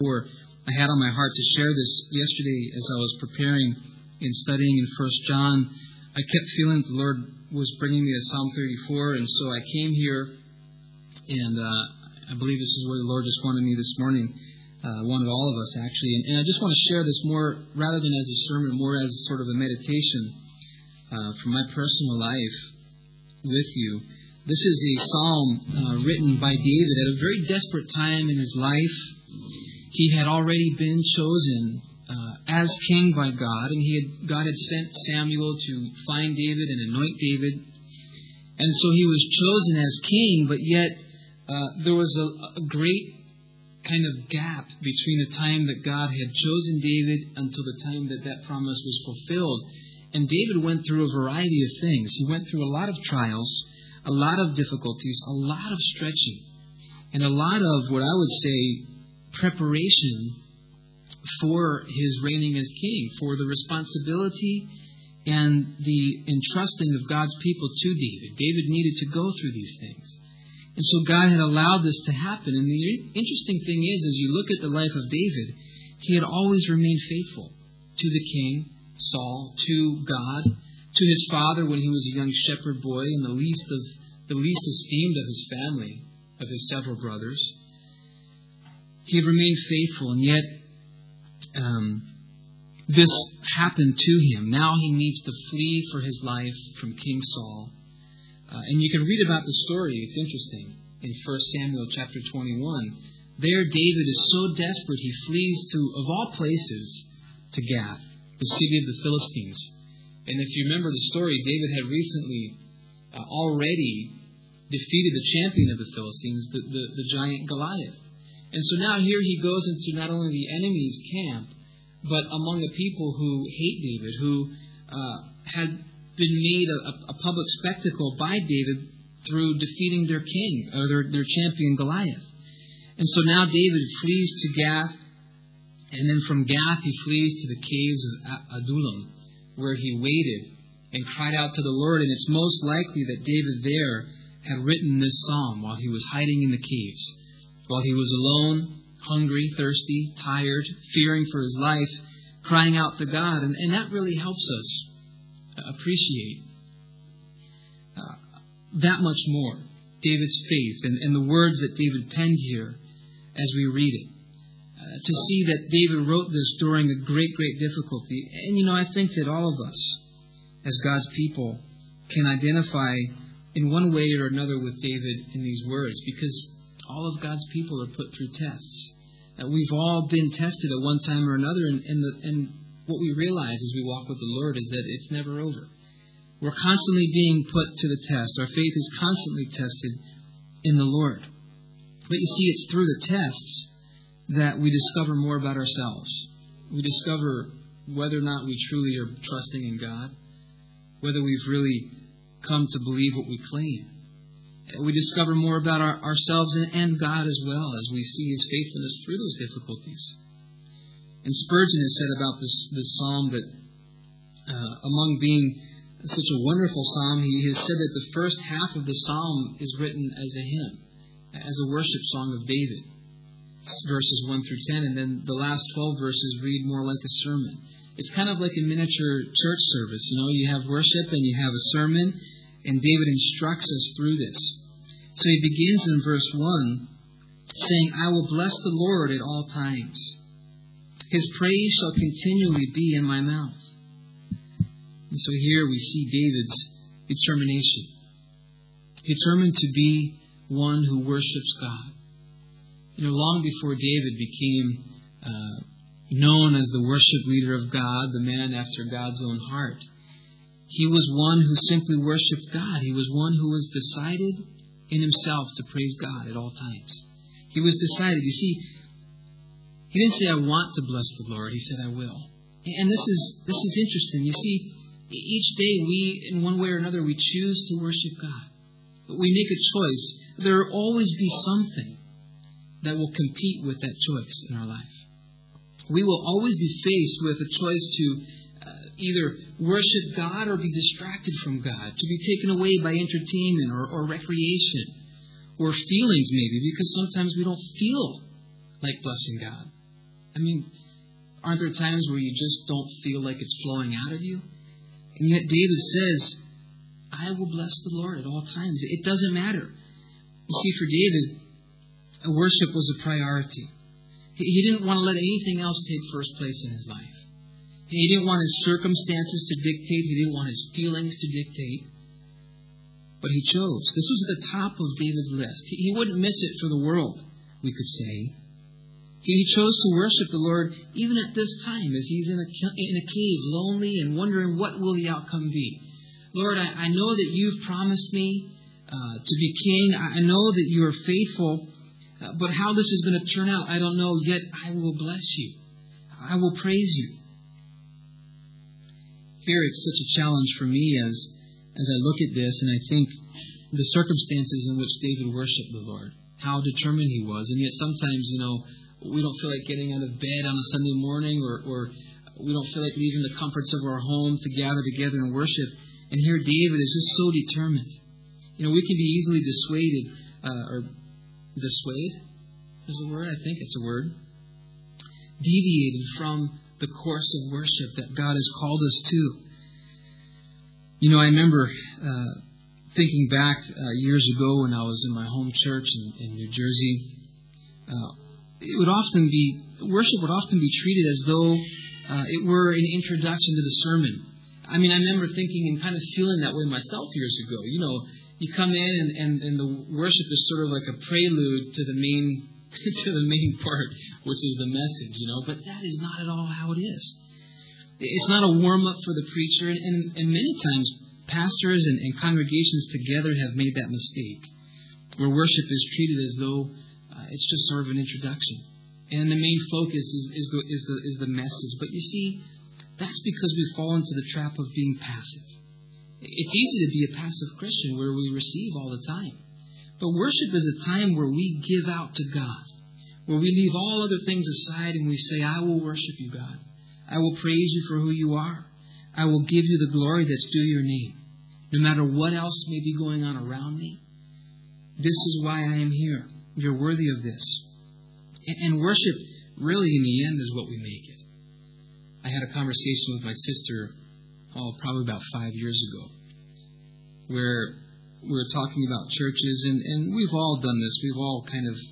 before. I had on my heart to share this yesterday as I was preparing and studying in 1 John. I kept feeling that the Lord was bringing me to Psalm 34, and so I came here, and I believe this is where the Lord just wanted me this morning, wanted all of us actually. And I just want to share this more, rather than as a sermon, more as sort of a meditation from my personal life with you. This is a psalm written by David at a very desperate time in his life. He had already been chosen as king by God, and God had sent Samuel to find David and anoint David. And so he was chosen as king, but yet there was a great kind of gap between the time that God had chosen David until the time that that promise was fulfilled. And David went through a variety of things. He went through a lot of trials, a lot of difficulties, a lot of stretching, and a lot of what I would say preparation for his reigning as king, for the responsibility and the entrusting of God's people to David. David needed to go through these things. And so God had allowed this to happen. And the interesting thing is, as you look at the life of David, he had always remained faithful to the king, Saul, to God, to his father when he was a young shepherd boy and the least esteemed of his family, of his several brothers. He had remained faithful, and yet this happened to him. Now he needs to flee for his life from King Saul. And you can read about the story. It's interesting. In 1 Samuel chapter 21. There David is so desperate he flees to, of all places, to Gath, the city of the Philistines. And if you remember the story, David had recently already defeated the champion of the Philistines, the giant Goliath. And so now here he goes into not only the enemy's camp, but among the people who hate David, who had been made a public spectacle by David through defeating their king, or their champion Goliath. And so now David flees to Gath, and then from Gath he flees to the caves of Adullam, where he waited and cried out to the Lord. And it's most likely that David there had written this psalm while he was hiding in the caves, while he was alone, hungry, thirsty, tired, fearing for his life, crying out to God. And that really helps us appreciate that much more David's faith and the words that David penned here as we read it. To see that David wrote this during a great, great difficulty. And I think that all of us, as God's people, can identify in one way or another with David in these words, because all of God's people are put through tests. We've all been tested at one time or another, and what we realize as we walk with the Lord is that it's never over. We're constantly being put to the test. Our faith is constantly tested in the Lord. But you see, it's through the tests that we discover more about ourselves. We discover whether or not we truly are trusting in God, whether we've really come to believe what we claim. We discover more about ourselves and God as well as we see His faithfulness through those difficulties. And Spurgeon has said about this psalm that among being such a wonderful psalm, he has said that the first half of the psalm is written as a hymn, as a worship song of David, verses 1 through 10, and then the last 12 verses read more like a sermon. It's kind of like a miniature church service. You have worship and you have a sermon, and David instructs us through this. So he begins in verse 1 saying, I will bless the Lord at all times. His praise shall continually be in my mouth. And so here we see David's determination. Determined to be one who worships God. Long before David became known as the worship leader of God, the man after God's own heart, he was one who simply worshipped God. He was one who was decided in himself to praise God at all times. He was decided. You see, he didn't say, I want to bless the Lord. He said, I will. And this is interesting. You see, each day we, in one way or another, we choose to worship God. But we make a choice. There will always be something that will compete with that choice in our life. We will always be faced with a choice to either worship God or be distracted from God, to be taken away by entertainment or recreation or feelings maybe, because sometimes we don't feel like blessing God. I mean, aren't there times where you just don't feel like it's flowing out of you? And yet David says, I will bless the Lord at all times. It doesn't matter. You see, for David, worship was a priority. He didn't want to let anything else take first place in his life. He didn't want his circumstances to dictate. He didn't want his feelings to dictate. But he chose. This was at the top of David's list. He wouldn't miss it for the world, we could say. He chose to worship the Lord even at this time as he's in a cave, lonely and wondering what will the outcome be. Lord, I know that you've promised me to be king. I know that you are faithful. But how this is going to turn out, I don't know. Yet I will bless you. I will praise you. Here it's such a challenge for me as I look at this and I think the circumstances in which David worshiped the Lord, how determined he was. And yet sometimes, we don't feel like getting out of bed on a Sunday morning or we don't feel like leaving the comforts of our home to gather together and worship. And here David is just so determined. We can be easily dissuaded is a word, I think it's a word, deviated from the course of worship that God has called us to. I remember thinking back years ago when I was in my home church in New Jersey. Worship would often be treated as though it were an introduction to the sermon. I remember thinking and kind of feeling that way myself years ago. You come in and the worship is sort of like a prelude to the main part, which is the message, But that is not at all how it is. It's not a warm-up for the preacher. And many times, pastors and congregations together have made that mistake, where worship is treated as though it's just sort of an introduction. And the main focus is the message. But you see, that's because we fall into the trap of being passive. It's easy to be a passive Christian where we receive all the time. But worship is a time where we give out to God, where we leave all other things aside and we say, I will worship you, God. I will praise you for who you are. I will give you the glory that's due your name. No matter what else may be going on around me, this is why I am here. You're worthy of this. And worship, really, in the end, is what we make it. I had a conversation with my sister, probably about 5 years ago, where we were talking about churches, and we've all done this. We've all kind of,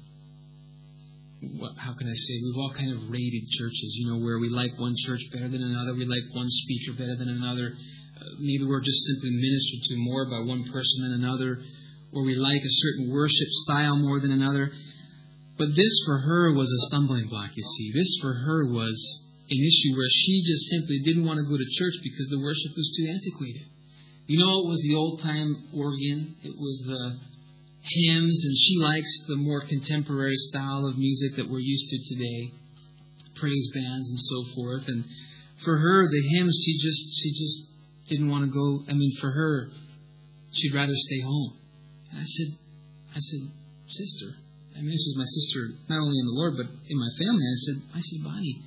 we've all kind of rated churches, where we like one church better than another. We like one speaker better than another. Maybe we're just simply ministered to more by one person than another, or we like a certain worship style more than another. But this for her was a stumbling block, you see. This for her was an issue where she just simply didn't want to go to church because the worship was too antiquated. It was the old-time organ. It was the hymns, and she likes the more contemporary style of music that we're used to today, praise bands and so forth. And for her, the hymns, she just didn't want to go. For her, she'd rather stay home. And I said, sister, this was my sister, not only in the Lord, but in my family. I said, Bonnie,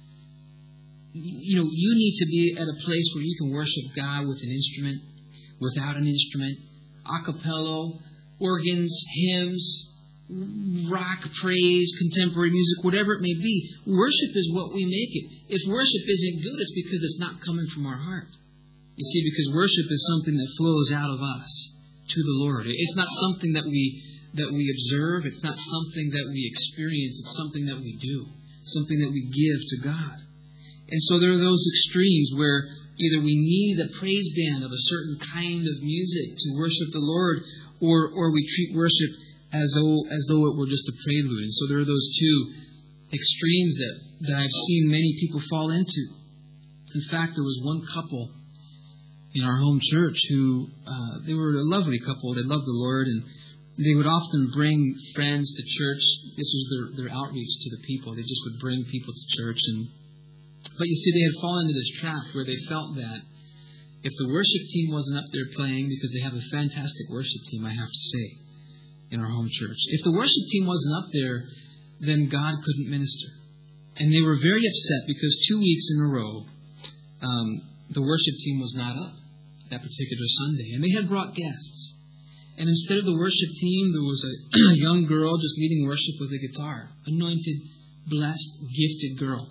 you need to be at a place where you can worship God with an instrument, without an instrument, a cappella, organs, hymns, rock, praise, contemporary music, whatever it may be. Worship is what we make it. If worship isn't good, it's because it's not coming from our heart. You see, because worship is something that flows out of us to the Lord. It's not something that we observe. It's not something that we experience. It's something that we do, something that we give to God. And so there are those extremes where either we need a praise band of a certain kind of music to worship the Lord, or we treat worship as though it were just a prelude. And so there are those two extremes that I've seen many people fall into. In fact, there was one couple in our home church who, they were a lovely couple. They loved the Lord, and they would often bring friends to church. This was their outreach to the people. They just would bring people to church. But you see, they had fallen into this trap where they felt that if the worship team wasn't up there playing, because they have a fantastic worship team, I have to say, in our home church. If the worship team wasn't up there, then God couldn't minister. And they were very upset because 2 weeks in a row, the worship team was not up that particular Sunday. And they had brought guests. And instead of the worship team, there was a young girl just leading worship with a guitar, anointed blessed, gifted girl.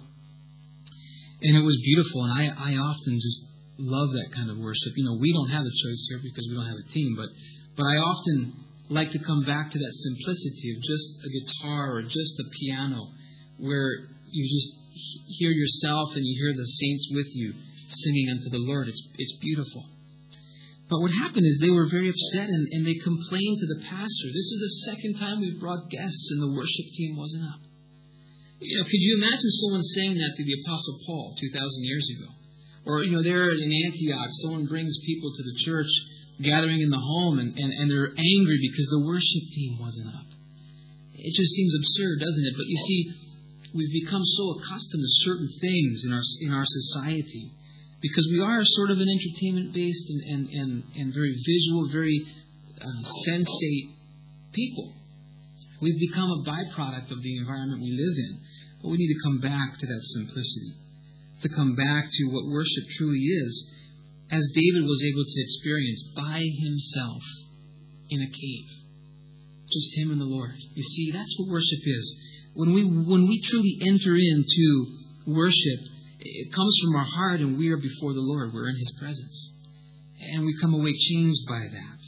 And it was beautiful, and I often just love that kind of worship. We don't have a choice here because we don't have a team, but I often like to come back to that simplicity of just a guitar or just a piano, where you just hear yourself and you hear the saints with you singing unto the Lord. It's beautiful. But what happened is they were very upset, and they complained to the pastor. This is the second time we've brought guests and the worship team wasn't up. Could you imagine someone saying that to the Apostle Paul 2,000 years ago? Or, there in Antioch, someone brings people to the church gathering in the home, and they're angry because the worship team wasn't up. It just seems absurd, doesn't it? But you see, we've become so accustomed to certain things in our society, because we are sort of an entertainment-based and very visual, very sensate people. We've become a byproduct of the environment we live in. But we need to come back to that simplicity, to come back to what worship truly is, as David was able to experience by himself in a cave. Just him and the Lord. You see, that's what worship is. When we truly enter into worship, it comes from our heart, and we are before the Lord. We're in His presence. And we come away changed by that.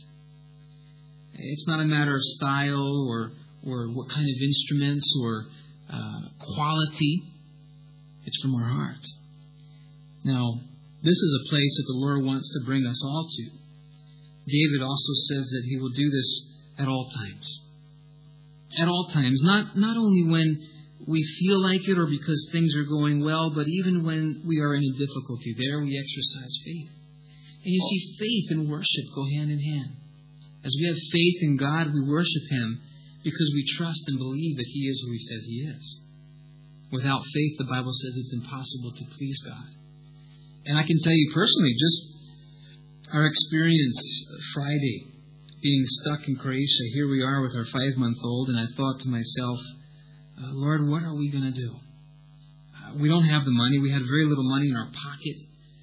It's not a matter of style or what kind of instruments or quality. It's from our heart. Now, this is a place that the Lord wants to bring us all to. David also says that He will do this at all times. At all times. Not only when we feel like it or because things are going well, but even when we are in a difficulty. There we exercise faith. And you see, faith and worship go hand in hand. As we have faith in God, we worship Him because we trust and believe that He is who He says He is. Without faith, the Bible says it's impossible to please God. And I can tell you personally, just our experience Friday, being stuck in Croatia, here we are with our 5-month-old, and I thought to myself, Lord, what are we going to do? We don't have the money. We had very little money in our pocket.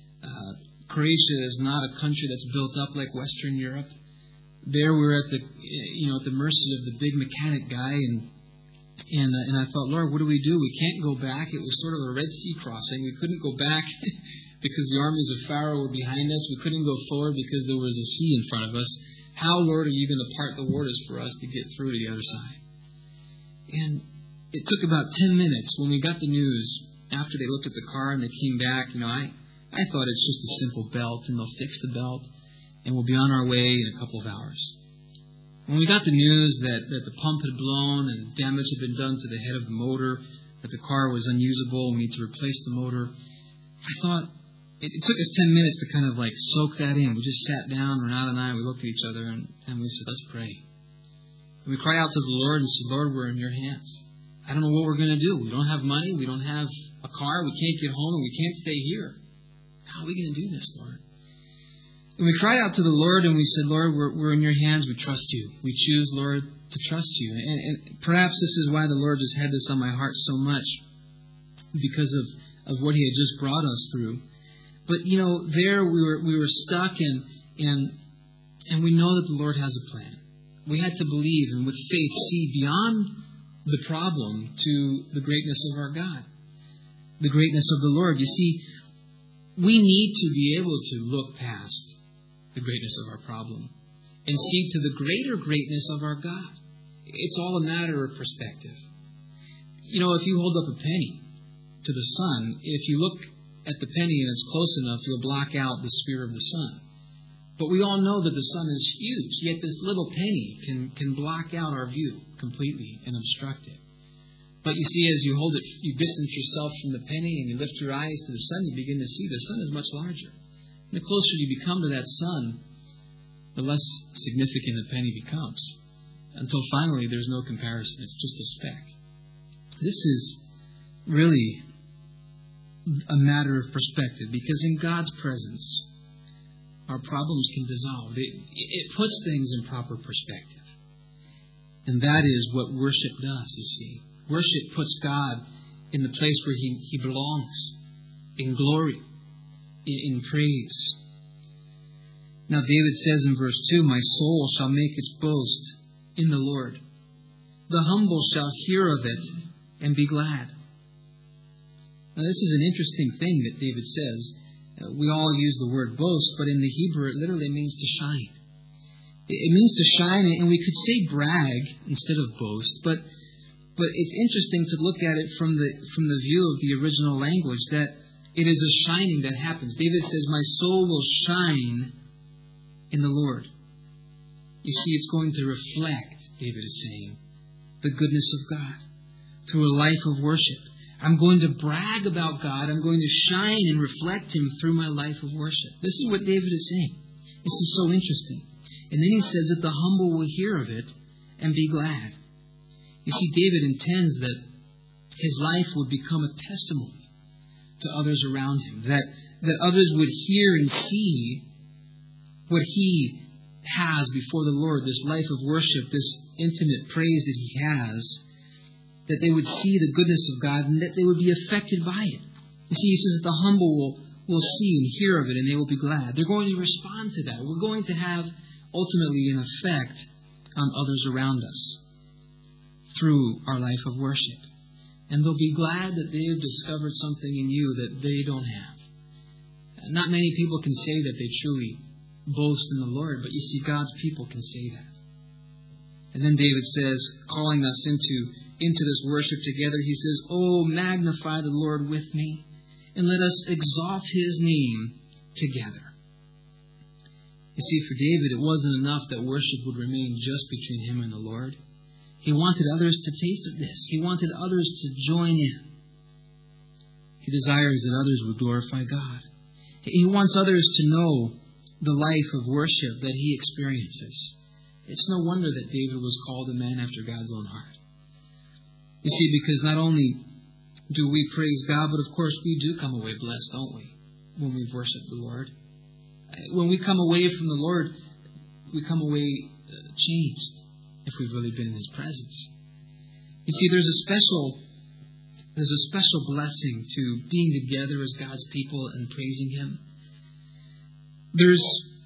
Croatia is not a country that's built up like Western Europe. There we're at the mercy of the big mechanic guy, and I thought, Lord, what do? We can't go back. It was sort of a Red Sea crossing. We couldn't go back because the armies of Pharaoh were behind us. We couldn't go forward because there was a sea in front of us. How, Lord, are you going to part the waters for us to get through to the other side? And it took about 10 minutes when we got the news, after they looked at the car and they came back. I thought it's just a simple belt, and they'll fix the belt, and we'll be on our way in a couple of hours. When we got the news that the pump had blown and damage had been done to the head of the motor, that the car was unusable and we need to replace the motor, I thought it took us 10 minutes to kind of like soak that in. We just sat down, Renata and I, we looked at each other, and we said, let's pray. And we cry out to the Lord and said, Lord, we're in your hands. I don't know what we're going to do. We don't have money. We don't have a car. We can't get home, and we can't stay here. How are we going to do this, Lord? And we cried out to the Lord, and we said, Lord, we're in your hands. We trust you. We choose, Lord, to trust you. And perhaps this is why the Lord just had this on my heart so much, because of what He had just brought us through. But, there we were stuck, and we know that the Lord has a plan. We had to believe and with faith see beyond the problem to the greatness of our God, the greatness of the Lord. You see, we need to be able to look past the greatness of our problem and see to the greater greatness of our God. It's all a matter of perspective. If you hold up a penny to the sun, if you look at the penny and it's close enough, you'll block out the sphere of the sun. But we all know that the sun is huge, yet this little penny can block out our view completely and obstruct it. But you see, as you hold it, you distance yourself from the penny and you lift your eyes to the sun, you begin to see the sun is much larger. And the closer you become to that sun, the less significant the penny becomes. Until finally there's no comparison. It's just a speck. This is really a matter of perspective, because in God's presence, our problems can dissolve. It puts things in proper perspective. And that is what worship does, you see. Worship puts God in the place where He belongs, in glory, in praise. Now David says in verse 2, my soul shall make its boast in the Lord. The humble shall hear of it and be glad. Now, this is an interesting thing that David says. We all use the word boast, but in the Hebrew it literally means to shine. It means to shine, and we could say brag instead of boast, but it's interesting to look at it from the view of the original language, that it is a shining that happens. David says, my soul will shine in the Lord. You see, it's going to reflect, David is saying, the goodness of God through a life of worship. I'm going to brag about God. I'm going to shine and reflect Him through my life of worship. This is what David is saying. This is so interesting. And then he says that the humble will hear of it and be glad. You see, David intends that his life would become a testimony to others around him, that others would hear and see what he has before the Lord, this life of worship, this intimate praise that he has, that they would see the goodness of God and that they would be affected by it. You see, he says that the humble will see and hear of it and they will be glad. They're going to respond to that. We're going to have ultimately an effect on others around us through our life of worship. And they'll be glad that they have discovered something in you that they don't have. Not many people can say that they truly boast in the Lord, but you see, God's people can say that. And then David says, calling us into this worship together, he says, "Oh, magnify the Lord with me, and let us exalt His name together." You see, for David, it wasn't enough that worship would remain just between him and the Lord. He wanted others to taste of this. He wanted others to join in. He desires that others would glorify God. He wants others to know the life of worship that he experiences. It's no wonder that David was called a man after God's own heart. You see, because not only do we praise God, but of course we do come away blessed, don't we, when we've worshiped the Lord. When we come away from the Lord, we come away changed if we've really been in His presence. You see, there's a special blessing to being together as God's people and praising Him. There's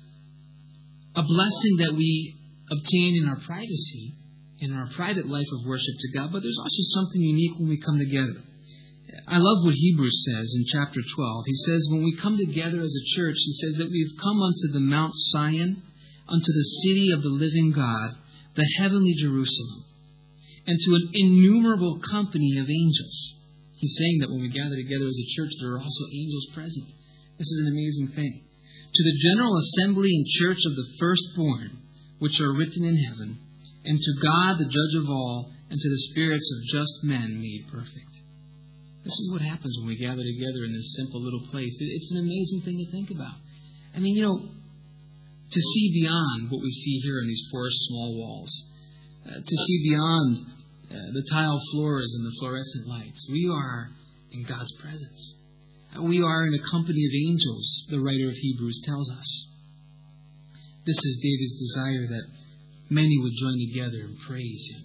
a blessing that we obtain in our privacy, in our private life of worship to God, but there's also something unique when we come together. I love what Hebrews says in chapter 12. He says, when we come together as a church, he says that we've come unto the Mount Zion, unto the city of the living God, the heavenly Jerusalem, and to an innumerable company of angels. He's saying that when we gather together as a church, there are also angels present. This is an amazing thing. To the general assembly and church of the firstborn, which are written in heaven, and to God, the judge of all, and to the spirits of just men made perfect. This is what happens when we gather together in this simple little place. It's an amazing thing to think about. I mean, to see beyond what we see here in these four small walls, to see beyond the tile floors and the fluorescent lights. We are in God's presence. We are in a company of angels, the writer of Hebrews tells us. This is David's desire that many would join together and praise Him.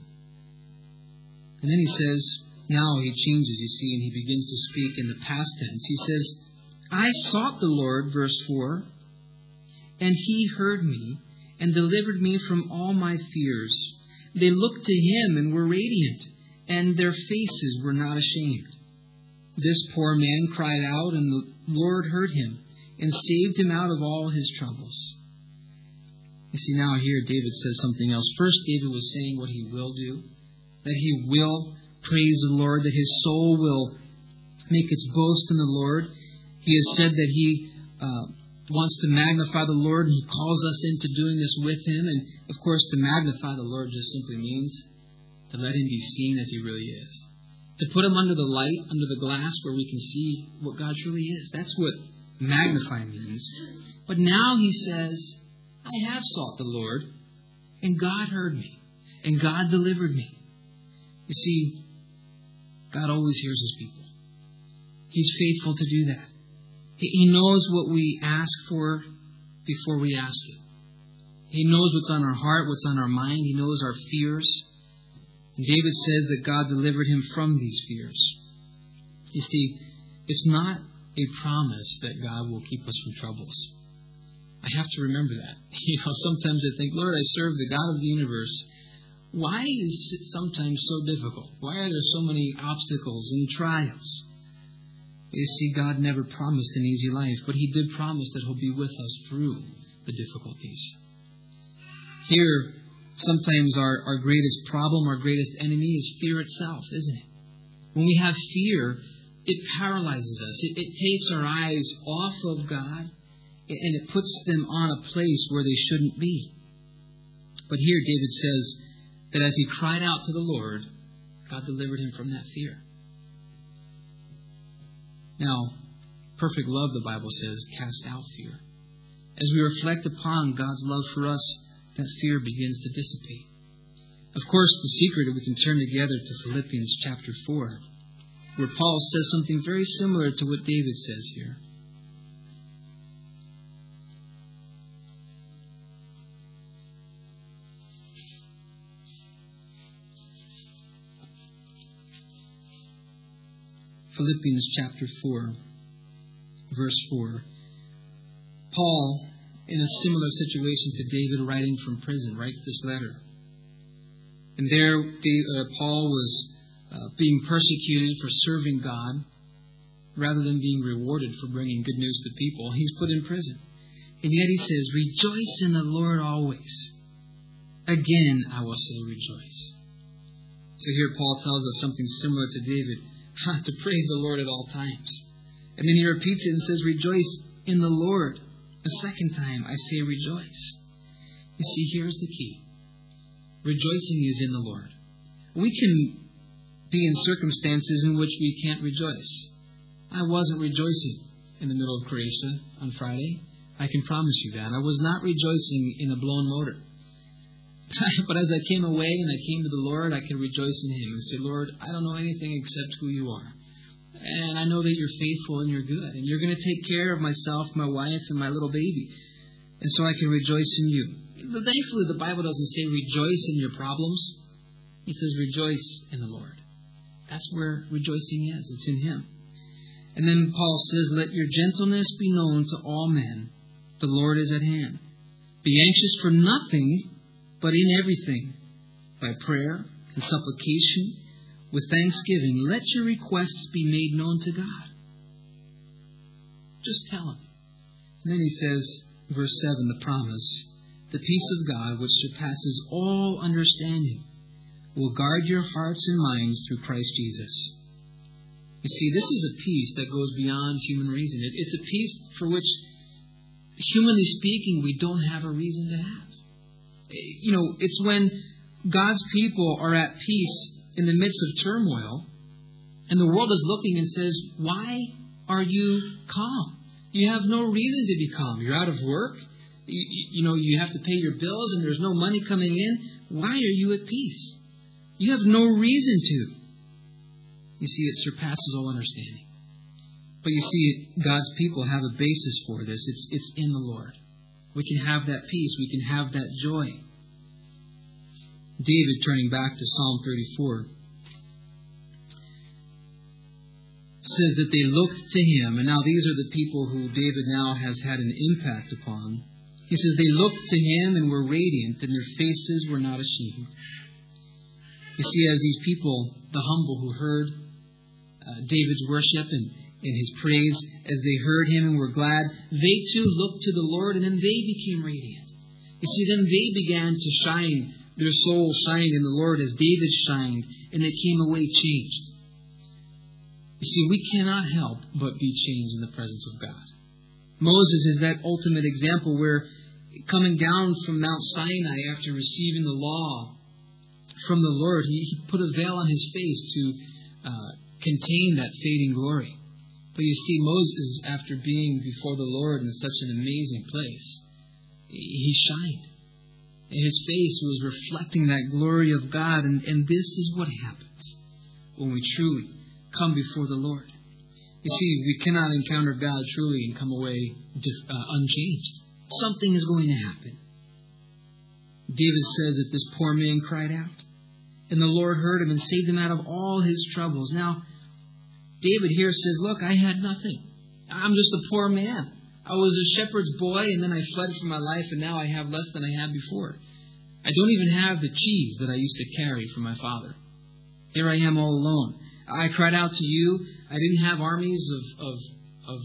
And then he says, now he changes, you see, and he begins to speak in the past tense. He says, I sought the Lord, verse 4, and He heard me and delivered me from all my fears. They looked to Him and were radiant, and their faces were not ashamed. This poor man cried out, and the Lord heard him and saved him out of all his troubles. You see, now here David says something else. First, David was saying what he will do, that he will praise the Lord, that his soul will make its boast in the Lord. He has said that he wants to magnify the Lord, and he calls us into doing this with Him. And, of course, to magnify the Lord just simply means to let Him be seen as He really is. To put Him under the light, under the glass, where we can see what God truly is. That's what magnify means. But now he says, I have sought the Lord, and God heard me, and God delivered me. You see, God always hears His people. He's faithful to do that. He knows what we ask for before we ask it. He knows what's on our heart, what's on our mind. He knows our fears. And David says that God delivered him from these fears. You see, it's not a promise that God will keep us from troubles. I have to remember that. Sometimes I think, Lord, I serve the God of the universe. Why is it sometimes so difficult? Why are there so many obstacles and trials? You see, God never promised an easy life, but He did promise that He'll be with us through the difficulties. Here, sometimes our greatest problem, our greatest enemy is fear itself, isn't it? When we have fear, it paralyzes us. It takes our eyes off of God, and it puts them on a place where they shouldn't be. But here David says that as he cried out to the Lord, God delivered him from that fear. Now, perfect love, the Bible says, casts out fear. As we reflect upon God's love for us, that fear begins to dissipate. Of course, the secret, we can turn together to Philippians chapter 4, where Paul says something very similar to what David says here. Philippians chapter 4, verse 4. Paul, in a similar situation to David, writing from prison, writes this letter. And there, Paul was being persecuted for serving God rather than being rewarded for bringing good news to people. He's put in prison. And yet he says, "Rejoice in the Lord always. Again, I will say rejoice." So here Paul tells us something similar to David, to praise the Lord at all times. And then he repeats it and says, "Rejoice in the Lord." A second time, I say rejoice. You see, here's the key. Rejoicing is in the Lord. We can be in circumstances in which we can't rejoice. I wasn't rejoicing in the middle of Croatia on Friday. I can promise you that. I was not rejoicing in a blown motor. But as I came away and I came to the Lord, I could rejoice in Him and say, "Lord, I don't know anything except who You are. And I know that You're faithful and You're good. And You're going to take care of myself, my wife, and my little baby. And so I can rejoice in You." But thankfully, the Bible doesn't say rejoice in your problems. It says rejoice in the Lord. That's where rejoicing is. It's in Him. And then Paul says, "Let your gentleness be known to all men. The Lord is at hand. Be anxious for nothing, but in everything, by prayer and supplication, with thanksgiving, let your requests be made known to God." Just tell Him. And then he says, verse 7, the promise, "The peace of God, which surpasses all understanding, will guard your hearts and minds through Christ Jesus." You see, this is a peace that goes beyond human reason. It's a peace for which, humanly speaking, we don't have a reason to have. It's when God's people are at peace in the midst of turmoil, and the world is looking and says, "Why are you calm? You have no reason to be calm. You're out of work. You have to pay your bills and there's no money coming in. Why are you at peace? You have no reason to." You see, it surpasses all understanding. But you see, God's people have a basis for this. It's in the Lord. We can have that peace. We can have that joy. David, turning back to Psalm 34, says that they looked to Him. And now these are the people who David now has had an impact upon. He says they looked to Him and were radiant, and their faces were not ashamed. You see, as these people, the humble who heard David's worship and His praise, as they heard Him and were glad, they too looked to the Lord, and then they became radiant. You see, then they began to shine. Their soul shined in the Lord as David shined, and they came away changed. You see, we cannot help but be changed in the presence of God. Moses is that ultimate example where, coming down from Mount Sinai after receiving the law from the Lord, he put a veil on his face to contain that fading glory. But you see, Moses, after being before the Lord in such an amazing place, he shined. And his face was reflecting that glory of God. And this is what happens when we truly come before the Lord. You see, we cannot encounter God truly and come away unchanged. Something is going to happen. David says that this poor man cried out, and the Lord heard him and saved him out of all his troubles. Now, David here says, "Look, I had nothing. I'm just a poor man. I was a shepherd's boy, and then I fled for my life, and now I have less than I had before. I don't even have the cheese that I used to carry for my father. Here I am all alone. I cried out to You. I didn't have armies of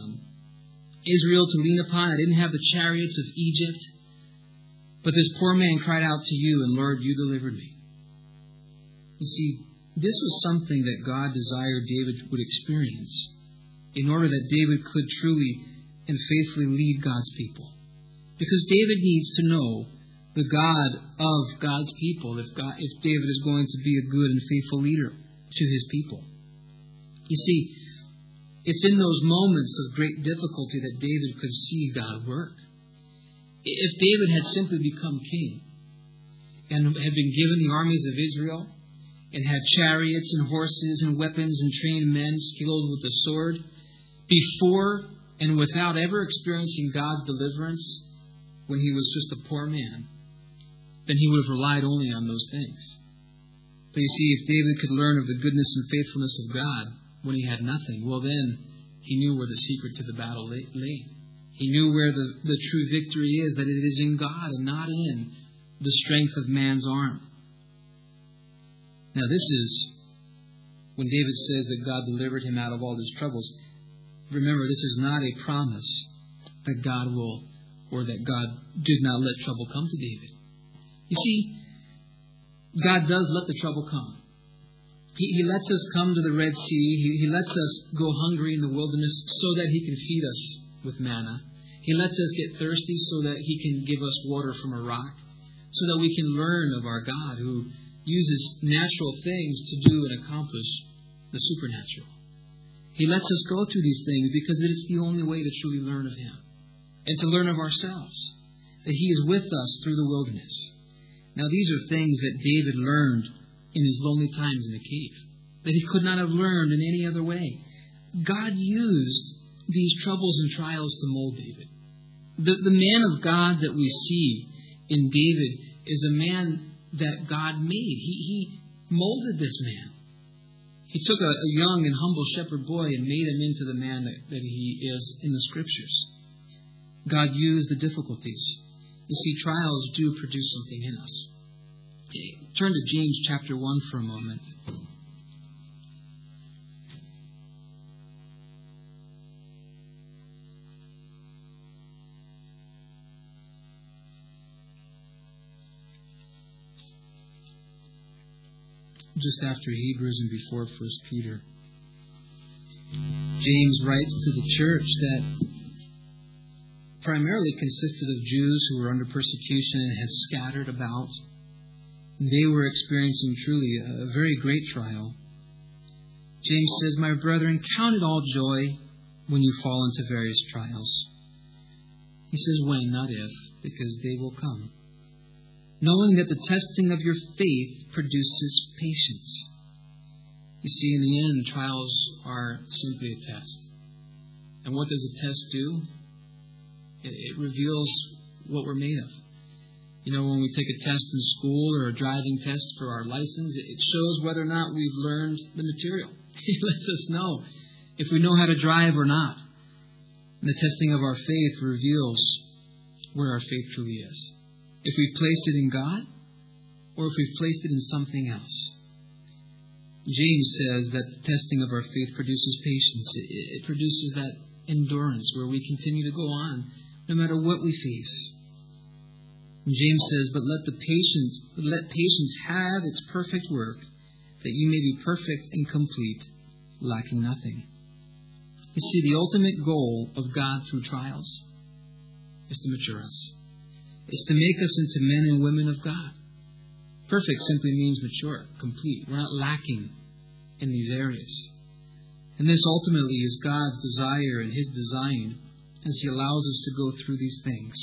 Israel to lean upon. I didn't have the chariots of Egypt. But this poor man cried out to you, and Lord, you delivered me. You see, this was something that God desired David would experience in order that David could truly and faithfully lead God's people. Because David needs to know the God of God's people if David is going to be a good and faithful leader to his people. You see, it's in those moments of great difficulty that David could see God work. If David had simply become king and had been given the armies of Israel and had chariots and horses and weapons and trained men skilled with the sword, before and without ever experiencing God's deliverance when he was just a poor man, then he would have relied only on those things. But you see, if David could learn of the goodness and faithfulness of God when he had nothing, well then he knew where the secret to the battle lay. He knew where the true victory is, that it is in God and not in the strength of man's arm. Now this is when David says that God delivered him out of all his troubles. Remember, this is not a promise that God will, or that God did not let trouble come to David. You see, God does let the trouble come. He lets us come to the Red Sea. He lets us go hungry in the wilderness so that He can feed us with manna. He lets us get thirsty so that He can give us water from a rock, so that we can learn of our God who uses natural things to do and accomplish the supernatural. He lets us go through these things because it is the only way to truly learn of Him and to learn of ourselves, that He is with us through the wilderness. Now, these are things that David learned in his lonely times in the cave, that he could not have learned in any other way. God used these troubles and trials to mold David. The man of God that we see in David is a man that God made. He molded this man. He took a young and humble shepherd boy and made him into the man that he is in the Scriptures. God used the difficulties. You see, trials do produce something in us. Turn to James chapter 1 for a moment. Just after Hebrews and before 1 Peter. James writes to the church that primarily consisted of Jews who were under persecution and had scattered about. They were experiencing truly a very great trial. James says, "My brethren, count it all joy when you fall into various trials." He says when, not if, because they will come. "Knowing that the testing of your faith produces patience." You see, in the end, trials are simply a test. And what does a test do? It reveals what we're made of. You know, when we take a test in school or a driving test for our license, it shows whether or not we've learned the material. It lets us know if we know how to drive or not. And the testing of our faith reveals where our faith truly is. If we've placed it in God or if we've placed it in something else. James says that the testing of our faith produces patience. It produces that endurance where we continue to go on no matter what we face. And James says, but let patience have its perfect work, that you may be perfect and complete, lacking nothing. You see, the ultimate goal of God through trials is to mature us. It's to make us into men and women of God. Perfect simply means mature, complete. We're not lacking in these areas. And this ultimately is God's desire and His design as He allows us to go through these things.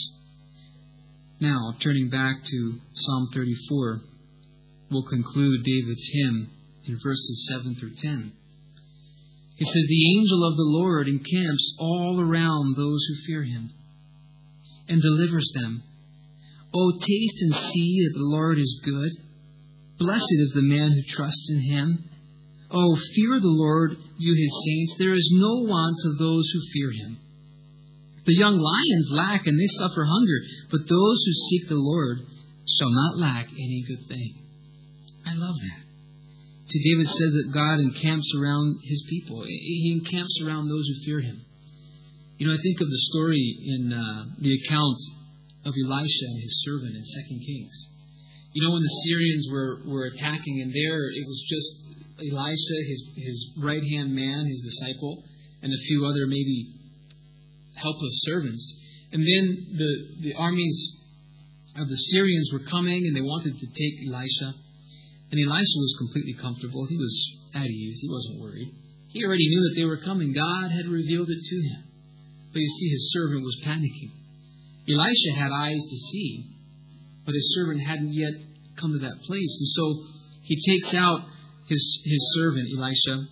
Now, turning back to Psalm 34, we'll conclude David's hymn in verses 7 through 10. It says, "The angel of the Lord encamps all around those who fear Him and delivers them. Oh, taste and see that the Lord is good. Blessed is the man who trusts in Him. Oh, fear the Lord, you His saints. There is no want of those who fear Him. The young lions lack and they suffer hunger, but those who seek the Lord shall not lack any good thing." I love that. See, David says that God encamps around His people. He encamps around those who fear Him. You know, I think of the story in the account of Elisha and his servant in 2 Kings. You know, when the Syrians were attacking, and there it was just Elisha, his right-hand man, his disciple, and a few other maybe helpless servants. And then the armies of the Syrians were coming, and they wanted to take Elisha. And Elisha was completely comfortable. He was at ease. He wasn't worried. He already knew that they were coming. God had revealed it to him. But you see, his servant was panicking. Elisha had eyes to see, but his servant hadn't yet come to that place. And so he takes out his servant, Elisha,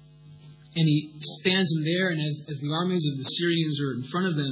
and he stands him there. And as the armies of the Syrians are in front of them,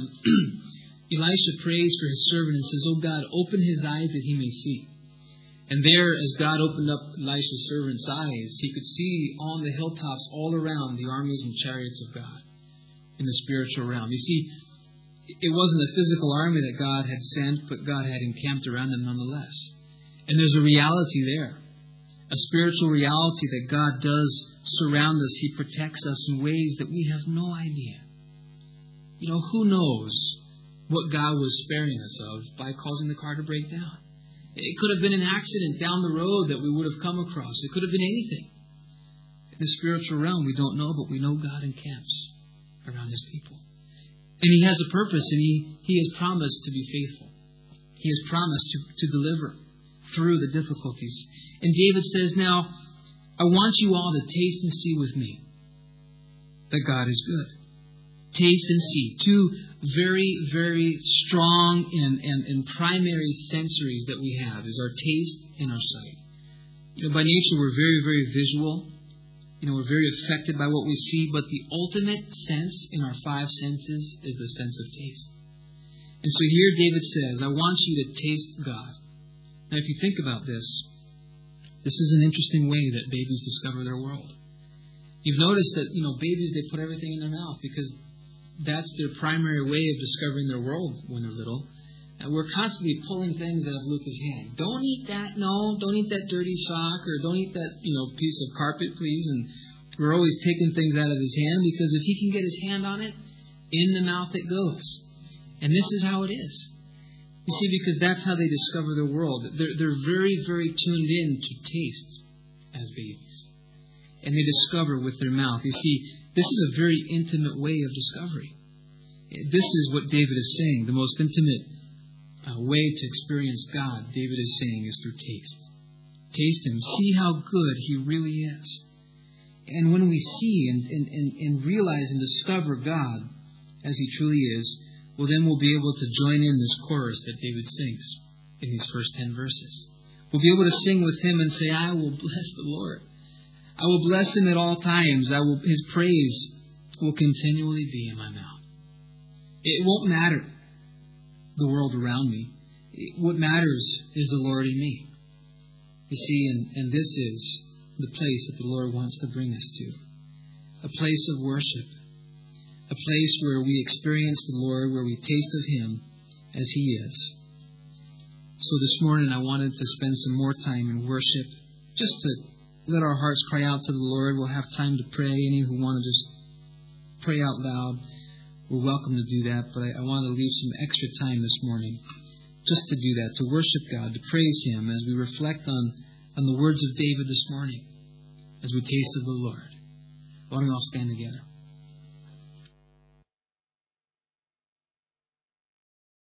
Elisha prays for his servant and says, "Oh God, open his eyes that he may see." And there, as God opened up Elisha's servant's eyes, he could see on the hilltops all around the armies and chariots of God in the spiritual realm. You see, it wasn't a physical army that God had sent, but God had encamped around them nonetheless. And there's a reality there, a spiritual reality that God does surround us. He protects us in ways that we have no idea. You know, who knows what God was sparing us of by causing the car to break down? It could have been an accident down the road that we would have come across. It could have been anything. In the spiritual realm, we don't know, but we know God encamps around His people. And He has a purpose, and He has promised to be faithful. He has promised to deliver through the difficulties. And David says, now, I want you all to taste and see with me that God is good. Taste and see. Two very, very strong and primary sensories that we have is our taste and our sight. You know, by nature, we're very, very visual. You know, we're very affected by what we see, but the ultimate sense in our five senses is the sense of taste. And so here David says, I want you to taste God. Now, if you think about this is an interesting way that babies discover their world. You've noticed that, you know, babies, they put everything in their mouth because that's their primary way of discovering their world when they're little. And we're constantly pulling things out of Lucas' hand. Don't eat that, no. Don't eat that dirty sock, or don't eat that, piece of carpet, please. And we're always taking things out of his hand because if he can get his hand on it, in the mouth it goes. And this is how it is. You see, because that's how they discover their world. They're very, very tuned in to taste as babies. And they discover with their mouth. You see, this is a very intimate way of discovery. This is what David is saying. The most intimate way to experience God, David is saying, is through taste. Taste Him. See how good He really is. And when we see and realize and discover God as He truly is, well, then we'll be able to join in this chorus that David sings in these first 10 verses. We'll be able to sing with him and say, I will bless the Lord. I will bless Him at all times. His praise will continually be in my mouth. It won't matter the world around me. What matters is the Lord in me. You see, and this is the place that the Lord wants to bring us to. A place of worship. A place where we experience the Lord, where we taste of Him as He is. So this morning I wanted to spend some more time in worship, just to let our hearts cry out to the Lord. We'll have time to pray. Any who want to just pray out loud, we're welcome to do that. But I want to leave some extra time this morning just to do that, to worship God, to praise Him as we reflect on the words of David this morning, as we taste of the Lord. Why don't we all stand together?